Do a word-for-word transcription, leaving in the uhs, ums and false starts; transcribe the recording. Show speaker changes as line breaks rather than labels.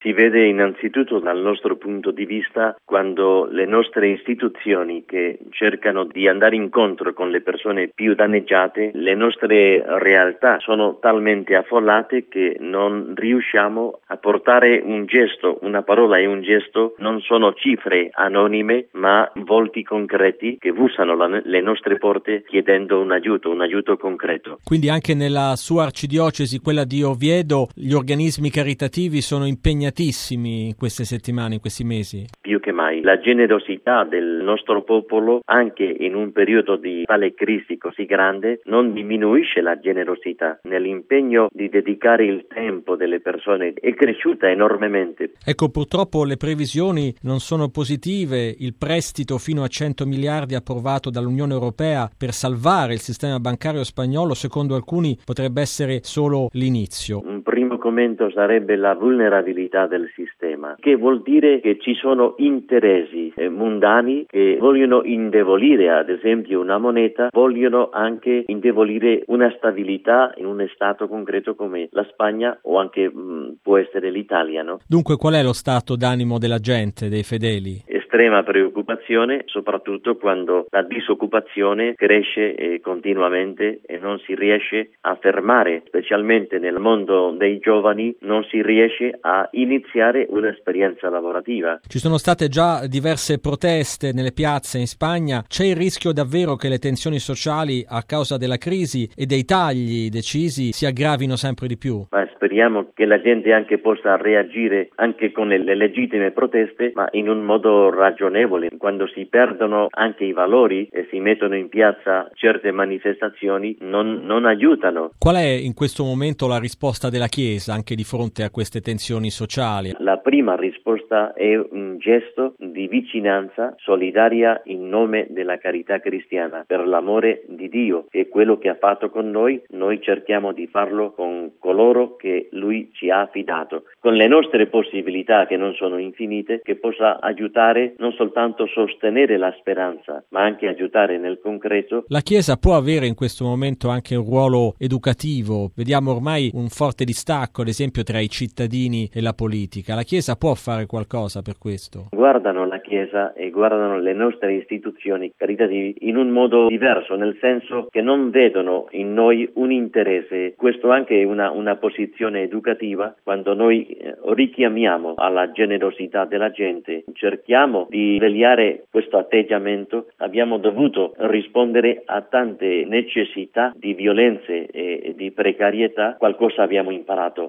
Si vede innanzitutto dal nostro punto di vista quando le nostre istituzioni che cercano di andare incontro con le persone più danneggiate, le nostre realtà sono talmente affollate che non riusciamo a portare un gesto, una parola e un gesto, non sono cifre anonime ma volti concreti che bussano la, le nostre porte chiedendo un aiuto, un aiuto concreto.
Quindi anche nella sua arcidiocesi, quella di Oviedo, gli organismi caritativi sono impegnatissimi in queste settimane, in questi mesi?
Più che mai. La generosità del nostro popolo, anche in un periodo di tale crisi così grande, non diminuisce la generosità. Nell'impegno di dedicare il tempo delle persone è cresciuta enormemente.
Ecco, purtroppo le previsioni non sono positive. Il prestito fino a cento miliardi approvato dall'Unione Europea per salvare il sistema bancario spagnolo, secondo alcuni, potrebbe essere solo l'inizio.
Un primo commento sarebbe la vulnerabilità del sistema, che vuol dire che ci sono interessi mondani che vogliono indebolire, ad esempio, una moneta, vogliono anche indebolire una stabilità in un stato concreto come la Spagna o anche mh, può essere l'Italia, no?
Dunque, qual è lo stato d'animo della gente, dei fedeli?
Estrema preoccupazione, soprattutto quando la disoccupazione cresce eh, continuamente e non si riesce a fermare, specialmente nel mondo dei giovani, non si riesce a iniziare un'esperienza lavorativa.
Ci sono state già diverse proteste nelle piazze in Spagna. C'è il rischio davvero che le tensioni sociali a causa della crisi e dei tagli decisi si aggravino sempre di più?
Ma speriamo che la gente anche possa reagire anche con le legittime proteste, ma in un modo ragionevole. Quando si perdono anche i valori e si mettono in piazza certe manifestazioni, non, non aiutano.
Qual è in questo momento la risposta della Chiesa anche di fronte a queste tensioni sociali?
La prima risposta è un gesto di vicinanza solidaria in nome della carità cristiana, per l'amore di Dio, che è quello che ha fatto con noi. Noi cerchiamo di farlo con coloro che Lui ci ha affidato, con le nostre possibilità che non sono infinite, che possa aiutare non soltanto sostenere la speranza, ma anche aiutare nel concreto.
La Chiesa può avere in questo momento anche un ruolo educativo. Vediamo ormai un forte distacco, ad esempio, tra i cittadini e la politica. La Chiesa può fare qualcosa per questo?
Guardano la Chiesa e guardano le nostre istituzioni caritative in un modo diverso, nel senso che non vedono in noi un interesse. Questo anche è una, una posizione educativa. Quando noi eh, richiamiamo alla generosità della gente, cerchiamo di vegliare questo atteggiamento, abbiamo dovuto rispondere a tante necessità di violenze e di precarietà, qualcosa abbiamo imparato.